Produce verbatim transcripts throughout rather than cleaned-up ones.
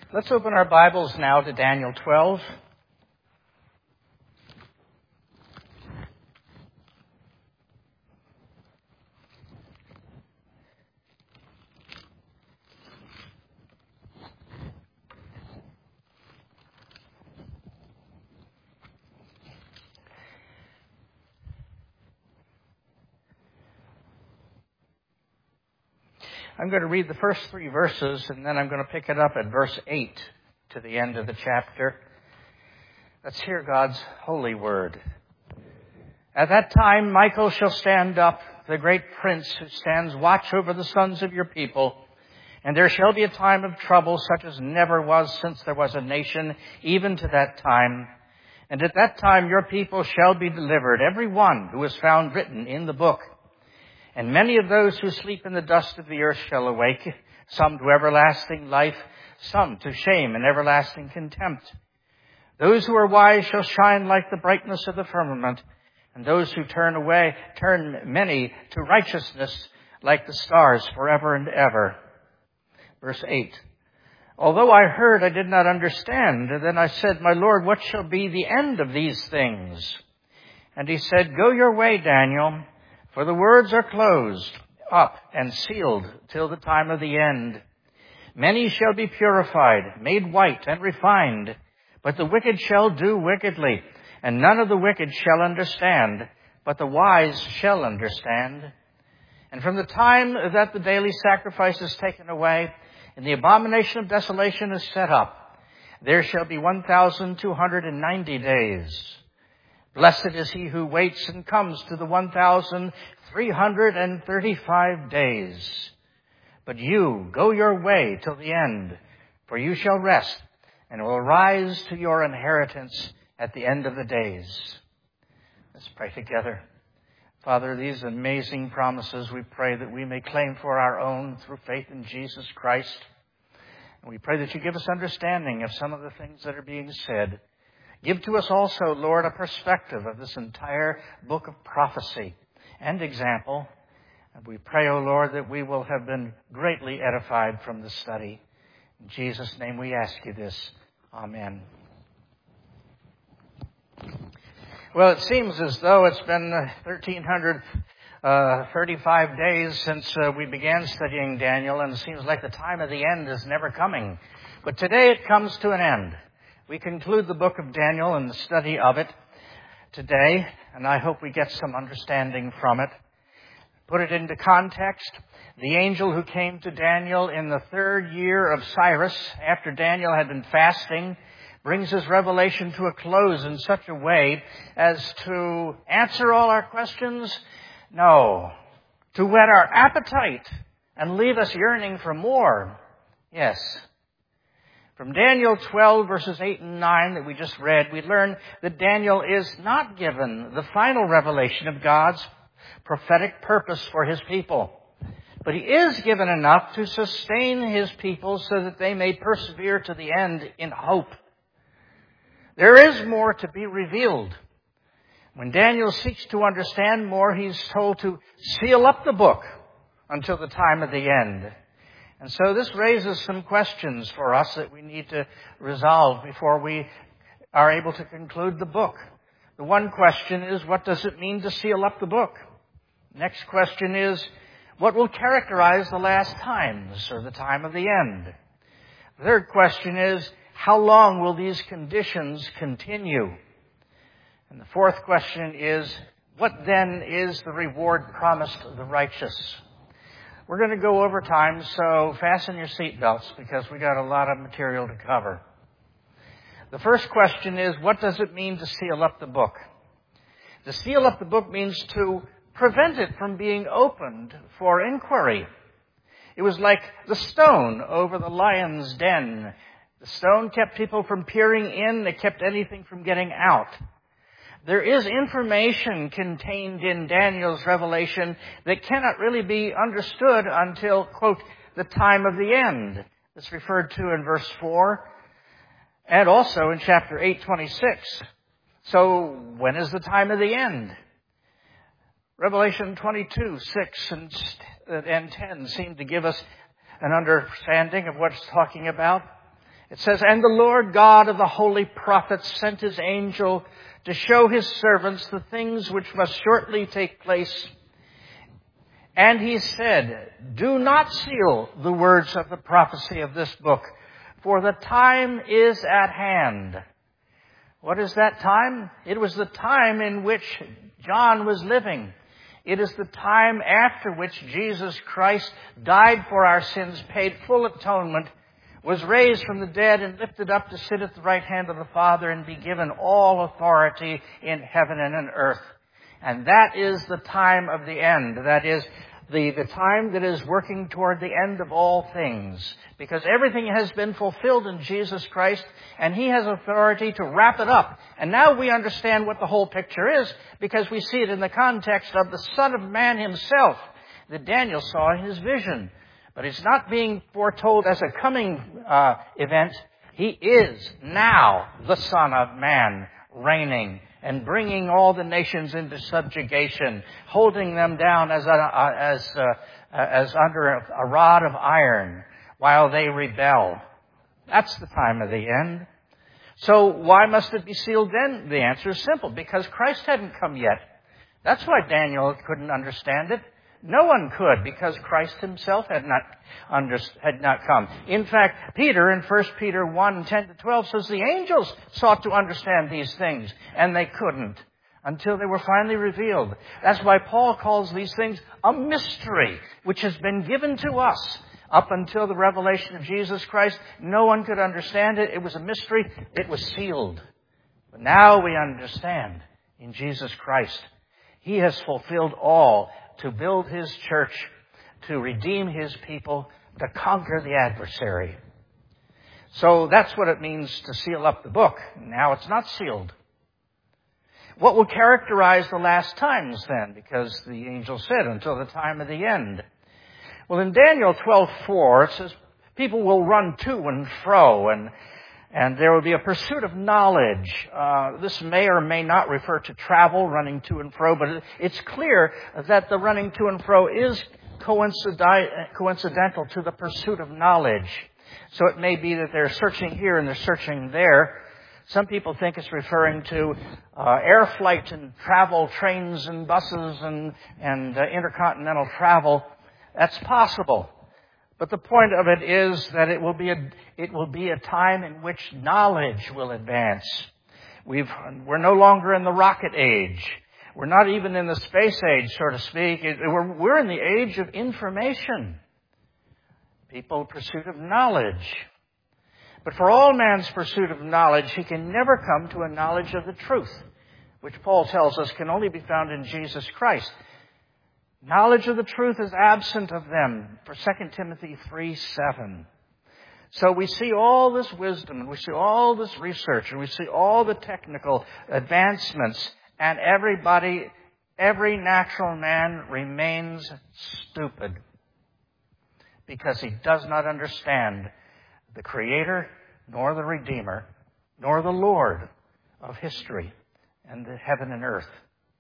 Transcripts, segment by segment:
Let's open our Bibles now to Daniel twelve. I'm going to read the first three verses, and then I'm going to pick it up at verse eight to the end of the chapter. Let's hear God's holy word. At that time, Michael shall stand up, the great prince who stands watch over the sons of your people. And there shall be a time of trouble such as never was since there was a nation, even to that time. And at that time your people shall be delivered, every one who is found written in the book. And many of those who sleep in the dust of the earth shall awake, some to everlasting life, some to shame and everlasting contempt. Those who are wise shall shine like the brightness of the firmament, and those who turn away, turn many to righteousness like the stars forever and ever. Verse eight. Although I heard, I did not understand. And then I said, My Lord, what shall be the end of these things? And he said, Go your way, Daniel. For the words are closed up and sealed till the time of the end. Many shall be purified, made white and refined, but the wicked shall do wickedly, and none of the wicked shall understand, but the wise shall understand. And from the time that the daily sacrifice is taken away, and the abomination of desolation is set up, there shall be one thousand two hundred ninety days. Blessed is he who waits and comes to the one thousand three hundred thirty-five days. But you, go your way till the end, for you shall rest, and will rise to your inheritance at the end of the days. Let's pray together. Father, these amazing promises we pray that we may claim for our own through faith in Jesus Christ. And we pray that you give us understanding of some of the things that are being said. Give to us also, Lord, a perspective of this entire book of prophecy and example. And we pray, O Lord, that we will have been greatly edified from the study. In Jesus' name we ask you this. Amen. Well, it seems as though it's been one thousand three hundred thirty-five days since uh, we began studying Daniel, and it seems like the time of the end is never coming. But today it comes to an end. We conclude the book of Daniel and the study of it today, and I hope we get some understanding from it. Put it into context. The angel who came to Daniel in the third year of Cyrus, after Daniel had been fasting, brings his revelation to a close in such a way as to answer all our questions? No. To whet our appetite and leave us yearning for more? Yes. From Daniel twelve, verses eight and nine that we just read, we learn that Daniel is not given the final revelation of God's prophetic purpose for his people. But he is given enough to sustain his people so that they may persevere to the end in hope. There is more to be revealed. When Daniel seeks to understand more, he's told to seal up the book until the time of the end. And so this raises some questions for us that we need to resolve before we are able to conclude the book. The one question is, what does it mean to seal up the book? Next question is, what will characterize the last times or the time of the end? The third question is, how long will these conditions continue? And the fourth question is, what then is the reward promised to the righteous? We're going to go over time, so fasten your seatbelts because we got a lot of material to cover. The first question is, what does it mean to seal up the book? To seal up the book means to prevent it from being opened for inquiry. It was like the stone over the lion's den. The stone kept people from peering in. It kept anything from getting out. There is information contained in Daniel's revelation that cannot really be understood until, quote, the time of the end. It's referred to in verse four and also in chapter eight twenty-six. So when is the time of the end? Revelation twenty-two, six and ten seem to give us an understanding of what it's talking about. It says, "And the Lord God of the holy prophets sent his angel to show his servants the things which must shortly take place. And he said, do not seal the words of the prophecy of this book, for the time is at hand." What is that time? It was the time in which John was living. It is the time after which Jesus Christ died for our sins, paid full atonement, was raised from the dead and lifted up to sit at the right hand of the Father and be given all authority in heaven and in earth. And that is the time of the end. That is the, the time that is working toward the end of all things. Because everything has been fulfilled in Jesus Christ, and he has authority to wrap it up. And now we understand what the whole picture is, because we see it in the context of the Son of Man himself that Daniel saw in his vision. But it's not being foretold as a coming uh, event. He is now the Son of Man, reigning and bringing all the nations into subjugation, holding them down as a, uh, as uh, as under a, a rod of iron while they rebel. That's the time of the end. So why must it be sealed then? The answer is simple: because Christ hadn't come yet. That's why Daniel couldn't understand it. No one could, because Christ himself had not under, had not come. In fact, Peter in First Peter one, ten to twelve says the angels sought to understand these things, and they couldn't until they were finally revealed. That's why Paul calls these things a mystery, which has been given to us. Up until the revelation of Jesus Christ, no one could understand it. It was a mystery. It was sealed. But now we understand in Jesus Christ. He has fulfilled all to build his church, to redeem his people, to conquer the adversary. So that's what it means to seal up the book. Now it's not sealed. What will characterize the last times then? Because the angel said, until the time of the end. Well, in Daniel twelve four, it says, people will run to and fro, and And there will be a pursuit of knowledge. Uh, this may or may not refer to travel, running to and fro, but it's clear that the running to and fro is coincidental to the pursuit of knowledge. So it may be that they're searching here and they're searching there. Some people think it's referring to uh, air flight and travel, trains and buses and, and uh, intercontinental travel. That's possible. But the point of it is that it will be a, it will be a time in which knowledge will advance. We've, we're no longer in the rocket age. We're not even in the space age, so to speak. It, we're, we're in the age of information. People pursuit of knowledge. But for all man's pursuit of knowledge, he can never come to a knowledge of the truth, which Paul tells us can only be found in Jesus Christ. Knowledge of the truth is absent of them, for Second Timothy three seven. So we see all this wisdom, and we see all this research, and we see all the technical advancements, and everybody, every natural man remains stupid because he does not understand the Creator, nor the Redeemer, nor the Lord of history and the heaven and earth.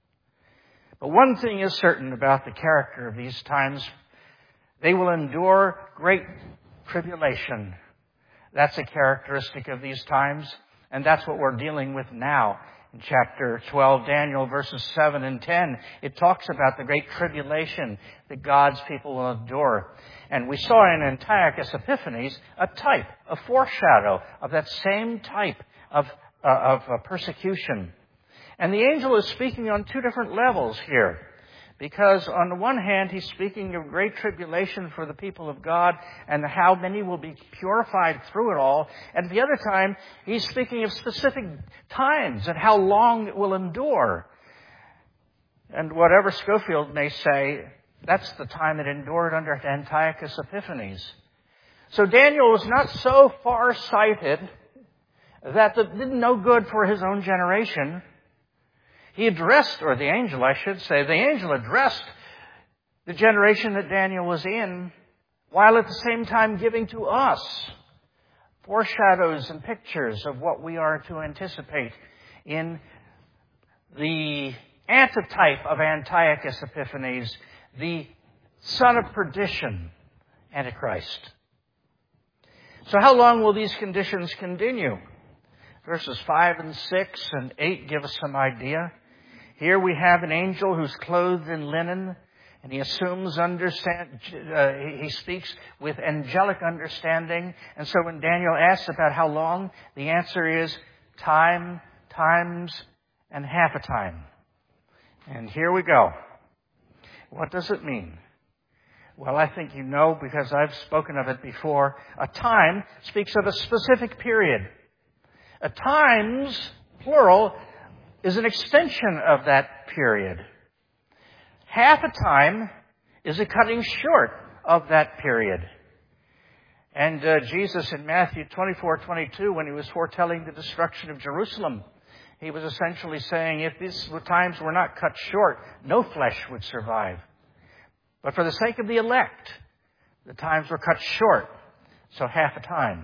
But one thing is certain about the character of these times. They will endure great tribulation. That's a characteristic of these times, and that's what we're dealing with now. In chapter twelve, Daniel, verses seven and ten, it talks about the great tribulation that God's people will endure. And we saw in Antiochus Epiphanes a type, a foreshadow of that same type of, uh, of uh, persecution. And the angel is speaking on two different levels here. Because on the one hand, he's speaking of great tribulation for the people of God and how many will be purified through it all. And at the other time, he's speaking of specific times and how long it will endure. And whatever Scofield may say, that's the time it endured under Antiochus Epiphanes. So Daniel was not so far-sighted that it did no good for his own generation. He addressed, or the angel, I should say, the angel addressed the generation that Daniel was in, while at the same time giving to us foreshadows and pictures of what we are to anticipate in the antitype of Antiochus Epiphanes, the son of perdition, Antichrist. So how long will these conditions continue? Verses five and six and eight give us some idea. Here we have an angel who's clothed in linen, and he assumes understand, uh, he speaks with angelic understanding. And so when Daniel asks about how long, the answer is time, times, and half a time. And here we go. What does it mean? Well, I think you know because I've spoken of it before. A time speaks of a specific period. A times, plural, is an extension of that period. Half a time is a cutting short of that period. And uh, Jesus in Matthew twenty-four twenty-two, when he was foretelling the destruction of Jerusalem, he was essentially saying if these times were not cut short, no flesh would survive. But for the sake of the elect, the times were cut short, so half a time.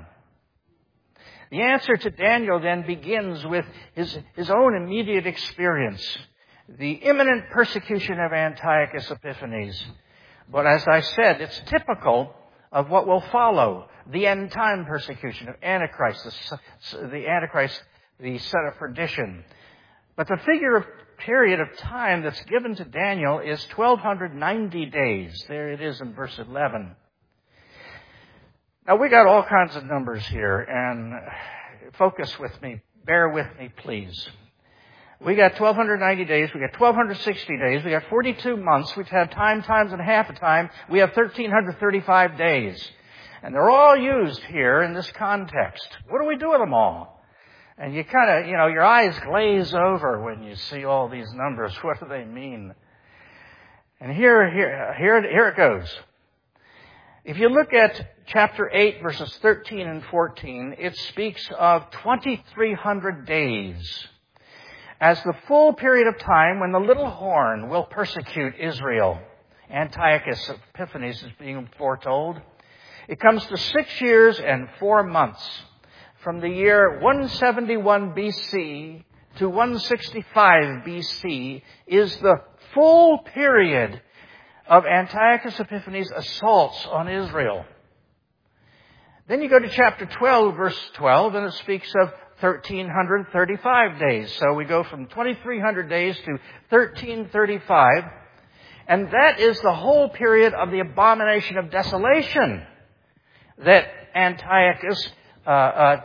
The answer to Daniel then begins with his, his own immediate experience, the imminent persecution of Antiochus Epiphanes. But as I said, it's typical of what will follow, the end-time persecution of Antichrist, the, the Antichrist, the son of perdition. But the figure of period of time that's given to Daniel is twelve ninety days. There it is in verse eleven. Now, we got all kinds of numbers here, and focus with me. Bear with me, please. We got twelve ninety days. We got twelve sixty days. We got forty-two months. We have time, times, and half a time. We have thirteen thirty-five days. And they're all used here in this context. What do we do with them all? And you kind of, you know, your eyes glaze over when you see all these numbers. What do they mean? And here, here, here, here it goes. If you look at chapter eight, verses thirteen and fourteen, it speaks of twenty-three hundred days as the full period of time when the little horn will persecute Israel. Antiochus Epiphanes is being foretold. It comes to six years and four months. From the year one seventy-one B C to one sixty-five B C is the full period of Antiochus Epiphanes' assaults on Israel. Then you go to chapter twelve, verse twelve, and it speaks of thirteen thirty-five days. So we go from twenty-three hundred days to thirteen thirty-five, and that is the whole period of the abomination of desolation that Antiochus uh, uh,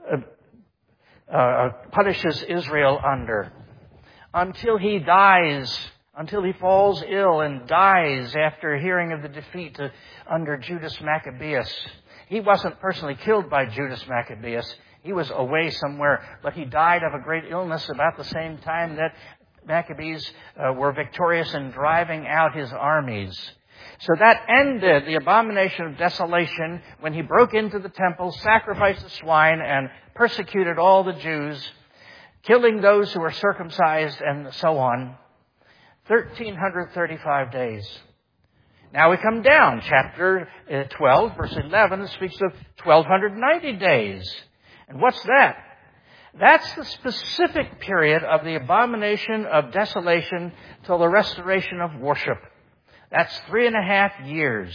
uh, uh, punishes Israel under, until he dies, until he falls ill and dies after hearing of the defeat uh, under Judas Maccabeus. He wasn't personally killed by Judas Maccabeus. He was away somewhere, but he died of a great illness about the same time that Maccabees uh, were victorious in driving out his armies. So that ended the abomination of desolation when he broke into the temple, sacrificed the swine, and persecuted all the Jews, killing those who were circumcised and so on. thirteen thirty-five days. Now we come down. Chapter twelve, verse eleven, speaks of twelve ninety days. And what's that? That's the specific period of the abomination of desolation till the restoration of worship. That's three and a half years.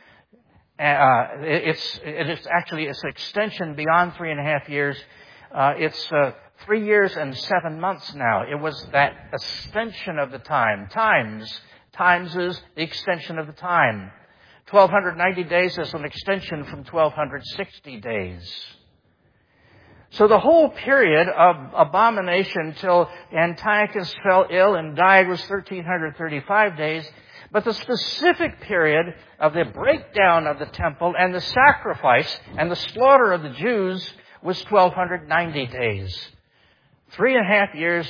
Uh, it's, it's actually, it's an extension beyond three and a half years. Uh, it's uh, three years and seven months now. It was that extension of the time. Times. Times is the extension of the time. twelve ninety days is an extension from twelve sixty days. So the whole period of abomination till Antiochus fell ill and died was thirteen thirty-five days. But the specific period of the breakdown of the temple and the sacrifice and the slaughter of the Jews was twelve ninety days. Three and a half years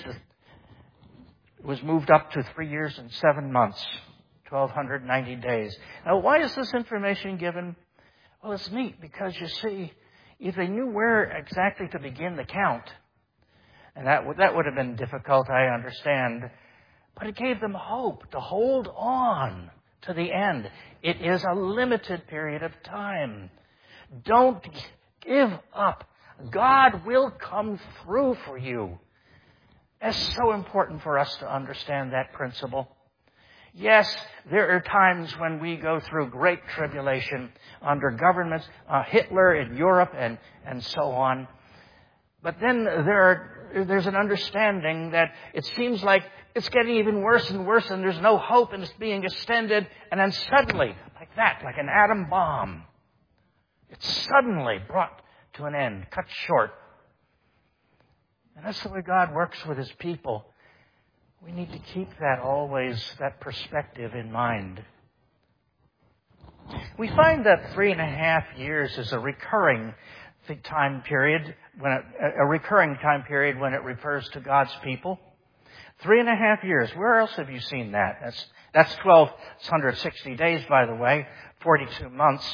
was moved up to three years and seven months. twelve ninety days. Now, why is this information given? Well, it's neat because, you see, if they knew where exactly to begin the count, and that would, that would have been difficult, I understand, but it gave them hope to hold on to the end. It is a limited period of time. Don't give up. God will come through for you. It's so important for us to understand that principle. Yes, there are times when we go through great tribulation under governments, uh, Hitler in Europe and, and so on. But then there are, there's an understanding that it seems like it's getting even worse and worse and there's no hope and it's being extended. And then suddenly, like that, like an atom bomb, it's suddenly brought to an end, cut short. And that's the way God works with His people. We need to keep that always, that perspective in mind. We find that three and a half years is a recurring time period, when it, a recurring time period when it refers to God's people. Three and a half years. Where else have you seen that? That's, that's twelve hundred sixty days, by the way, forty-two months.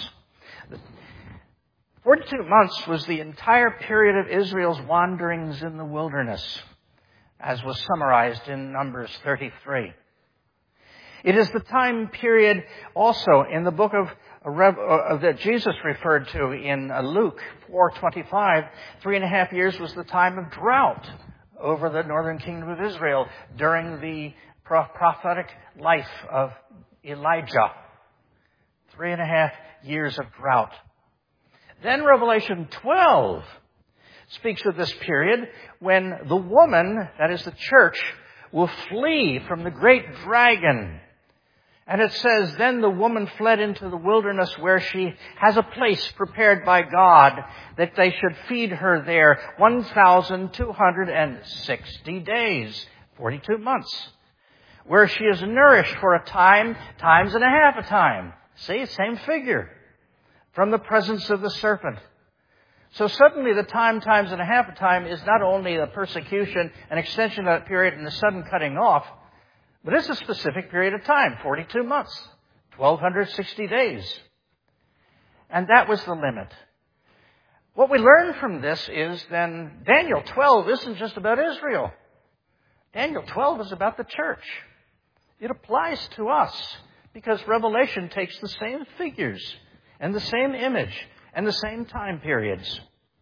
forty-two months was the entire period of Israel's wanderings in the wilderness, as was summarized in Numbers thirty-three. It is the time period also in the book of uh, that Jesus referred to in Luke four twenty-five. Three and a half years was the time of drought over the northern kingdom of Israel during the prophetic life of Elijah. Three and a half years of drought. Then Revelation twelve speaks of this period when the woman, that is the church, will flee from the great dragon. And it says, then the woman fled into the wilderness where she has a place prepared by God that they should feed her there one thousand two hundred sixty days, forty-two months, where she is nourished for a time, times and a half a time. See, same figure, from the presence of the serpent. So suddenly the time, times and a half a time is not only the persecution, an extension of that period and the sudden cutting off, but it's a specific period of time, forty-two months, twelve hundred sixty days. And that was the limit. What we learn from this is then Daniel twelve isn't just about Israel. Daniel twelve is about the church. It applies to us because Revelation takes the same figures and the same image and the same time periods.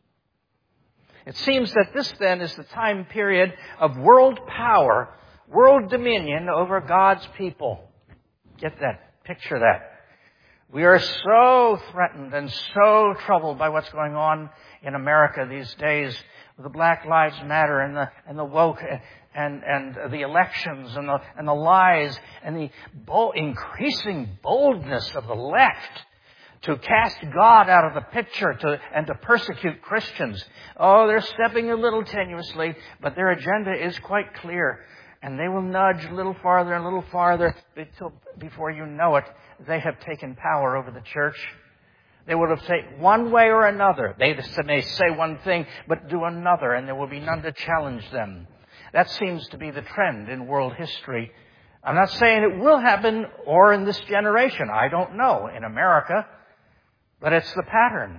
It seems that this then is the time period of world power, world dominion over God's people. Get that. Picture that. We are so threatened and so troubled by what's going on in America these days with the Black Lives Matter and the, and the woke and, and the elections and the, and the lies and the bold, increasing boldness of the left to cast God out of the picture to, and to persecute Christians. Oh, they're stepping a little tenuously, but their agenda is quite clear. And they will nudge a little farther and a little farther until, before you know it, they have taken power over the church. They will have taken one way or another. They may say one thing, but do another, and there will be none to challenge them. That seems to be the trend in world history. I'm not saying it will happen or in this generation. I don't know in America. But it's the pattern.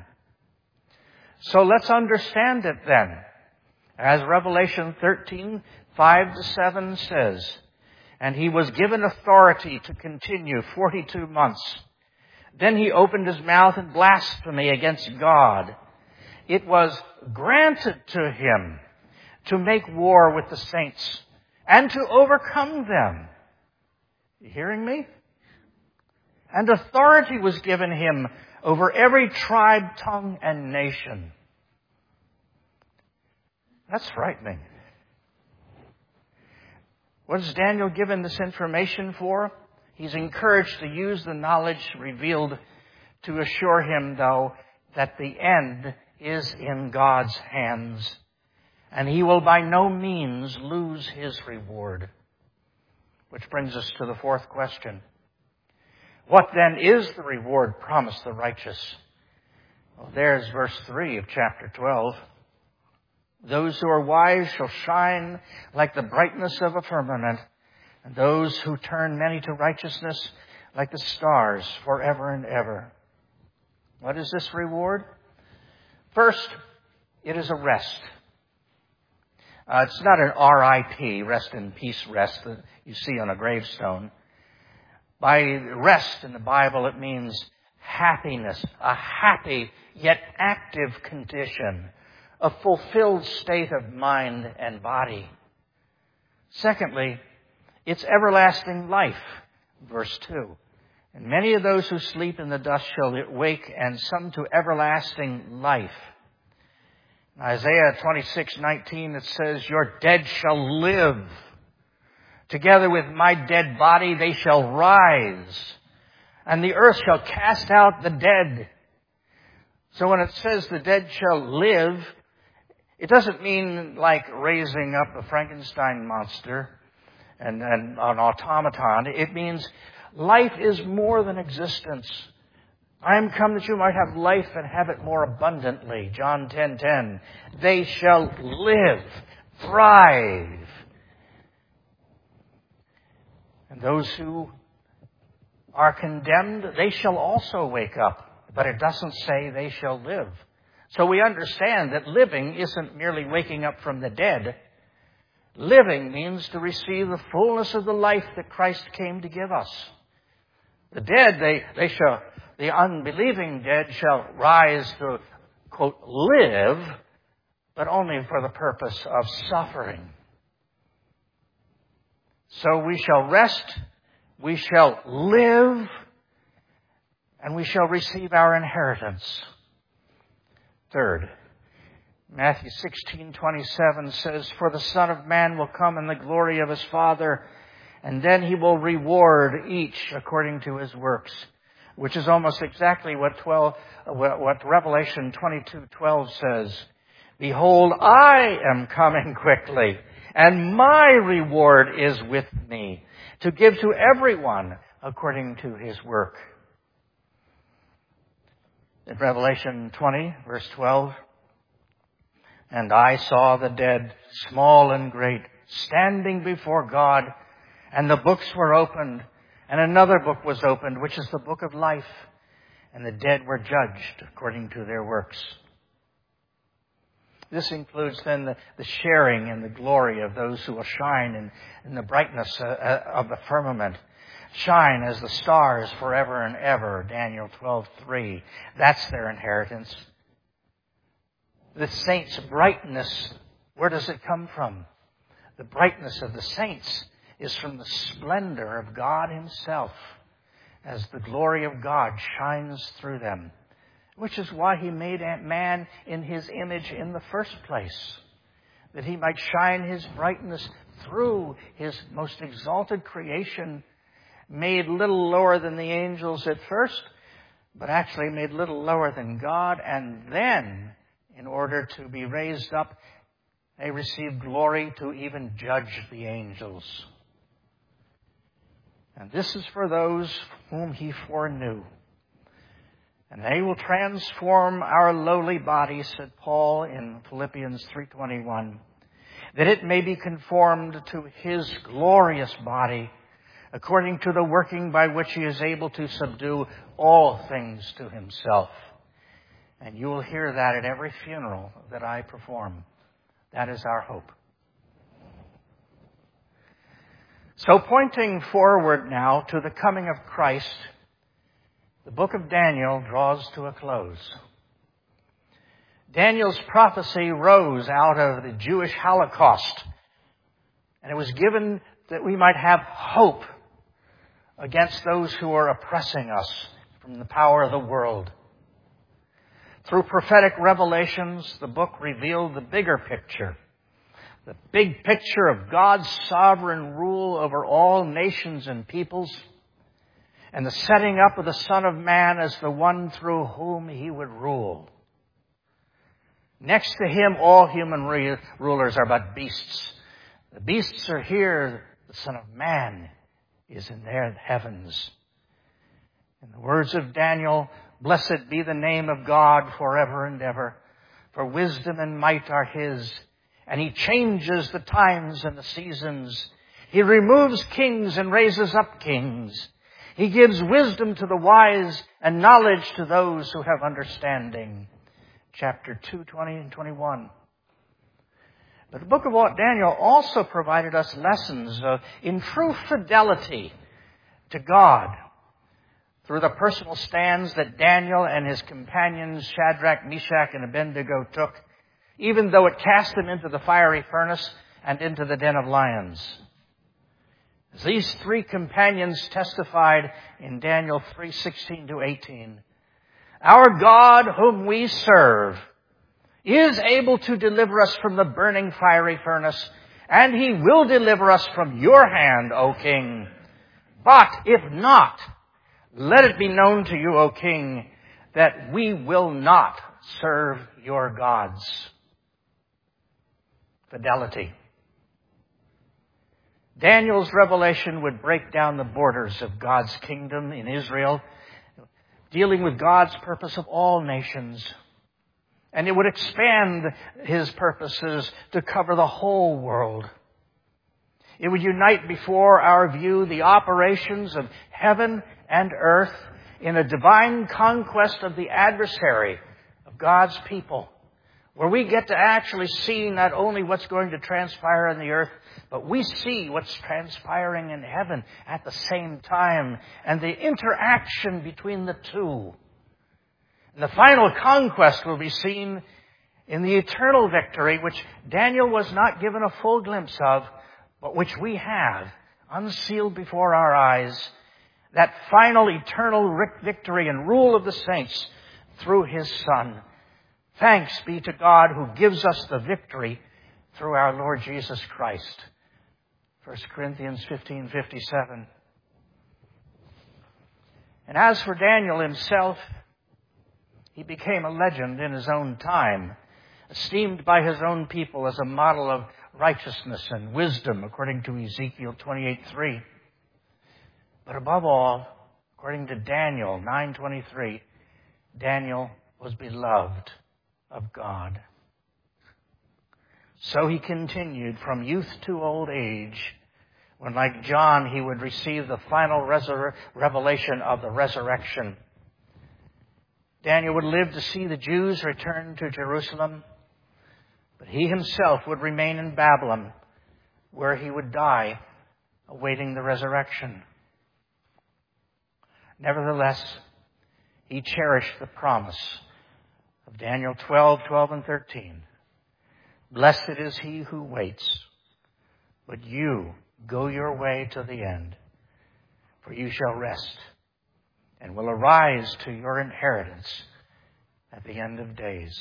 So let's understand it then. As Revelation thirteen, five to seven says, and he was given authority to continue forty-two months. Then he opened his mouth in blasphemy against God. It was granted to him to make war with the saints and to overcome them. You hearing me? And authority was given him over every tribe, tongue, and nation. That's frightening. What is Daniel given this information for? He's encouraged to use the knowledge revealed to assure him, though, that the end is in God's hands, and he will by no means lose his reward. Which brings us to the fourth question. What then is the reward promised the righteous? Well, there's verse three of chapter twelve. Those who are wise shall shine like the brightness of a firmament, and those who turn many to righteousness like the stars forever and ever. What is this reward? First, it is a rest. Uh, it's not an R I P, rest in peace rest, that you see on a gravestone. By rest in the Bible, it means happiness, a happy yet active condition, a fulfilled state of mind and body. Secondly, it's everlasting life, Verse two. And many of those who sleep in the dust shall wake, and some to everlasting life. In Isaiah twenty-six nineteen, it says, your dead shall live. Together with my dead body they shall rise, and the earth shall cast out the dead. So when it says the dead shall live, it doesn't mean like raising up a Frankenstein monster and, and an automaton. It means life is more than existence. I am come that you might have life and have it more abundantly. John ten ten. They shall live, thrive. And those who are condemned, they shall also wake up. But it doesn't say they shall live. So we understand that living isn't merely waking up from the dead. Living means to receive the fullness of the life that Christ came to give us. The dead, they, they shall, the unbelieving dead shall rise to, quote, live, but only for the purpose of suffering. So we shall rest, we shall live, and we shall receive our inheritance. Third, Matthew sixteen twenty-seven says, for the Son of Man will come in the glory of his Father, and then he will reward each according to his works, which is almost exactly what twelve, what Revelation twenty-two twelve says. Behold, I am coming quickly, and my reward is with me, to give to everyone according to his work. In Revelation twenty, verse twelve, and I saw the dead, small and great, standing before God, and the books were opened, and another book was opened, which is the book of life, and the dead were judged according to their works. This includes then the, the sharing and the glory of those who will shine in, in the brightness uh, of the firmament. Shine as the stars forever and ever, Daniel twelve three. That's their inheritance. The saints' brightness, where does it come from? The brightness of the saints is from the splendor of God himself, as the glory of God shines through them, which is why he made man in his image in the first place, that he might shine his brightness through his most exalted creation, made little lower than the angels at first, but actually made little lower than God, and then, in order to be raised up, they received glory to even judge the angels. And this is for those whom he foreknew. And they will transform our lowly bodies, said Paul in Philippians three twenty-one, that it may be conformed to his glorious body, according to the working by which he is able to subdue all things to himself. And you will hear that at every funeral that I perform. That is our hope. So pointing forward now to the coming of Christ, the book of Daniel draws to a close. Daniel's prophecy rose out of the Jewish Holocaust, and it was given that we might have hope against those who are oppressing us from the power of the world. Through prophetic revelations, the book revealed the bigger picture, the big picture of God's sovereign rule over all nations and peoples, and the setting up of the Son of Man as the one through whom he would rule. Next to him, all human re- rulers are but beasts. The beasts are here. The Son of Man is in their heavens. In the words of Daniel, blessed be the name of God forever and ever, for wisdom and might are his, and he changes the times and the seasons. He removes kings and raises up kings. He gives wisdom to the wise and knowledge to those who have understanding. Chapter two, twenty and twenty-one. But the book of Daniel also provided us lessons uh, in true fidelity to God through the personal stands that Daniel and his companions Shadrach, Meshach, and Abednego took, even though it cast them into the fiery furnace and into the den of lions. As these three companions testified in Daniel three sixteen to eighteen, our God whom we serve is able to deliver us from the burning fiery furnace, and he will deliver us from your hand, O king. But if not, let it be known to you, O king, that we will not serve your gods. Fidelity. Daniel's revelation would break down the borders of God's kingdom in Israel, dealing with God's purpose of all nations. And it would expand his purposes to cover the whole world. It would unite before our view the operations of heaven and earth in a divine conquest of the adversary of God's people, where we get to actually see not only what's going to transpire on the earth, but we see what's transpiring in heaven at the same time, and the interaction between the two. And the final conquest will be seen in the eternal victory, which Daniel was not given a full glimpse of, but which we have, unsealed before our eyes, that final eternal victory and rule of the saints through his Son. Thanks be to God who gives us the victory through our Lord Jesus Christ. First Corinthians fifteen fifty-seven. And as for Daniel himself, he became a legend in his own time, esteemed by his own people as a model of righteousness and wisdom, according to Ezekiel twenty-eight three. But above all, according to Daniel nine twenty-three, Daniel was beloved of God. So he continued from youth to old age, when, like John, he would receive the final resur- revelation of the resurrection. Daniel would live to see the Jews return to Jerusalem, but he himself would remain in Babylon, where he would die, awaiting the resurrection. Nevertheless, he cherished the promise of Daniel twelve twelve and thirteen. Blessed is he who waits, but you go your way to the end, for you shall rest and will arise to your inheritance at the end of days.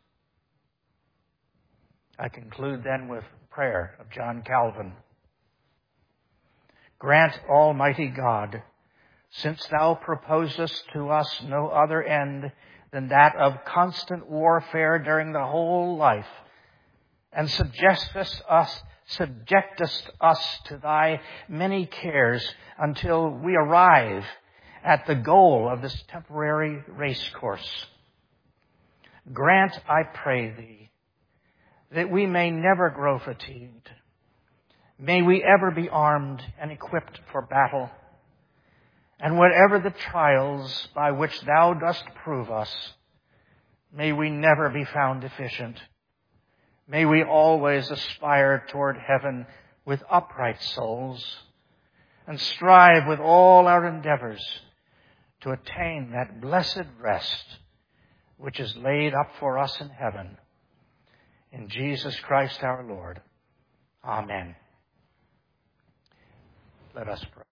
I conclude then with prayer of John Calvin. Grant, Almighty God, since thou proposest to us no other end than that of constant warfare during the whole life, and subjectest us, subjectest us to thy many cares until we arrive at the goal of this temporary race course. Grant, I pray thee, that we may never grow fatigued. May we ever be armed and equipped for battle. And whatever the trials by which thou dost prove us, may we never be found deficient. May we always aspire toward heaven with upright souls, and strive with all our endeavors to attain that blessed rest which is laid up for us in heaven. In Jesus Christ our Lord. Amen. Let us pray.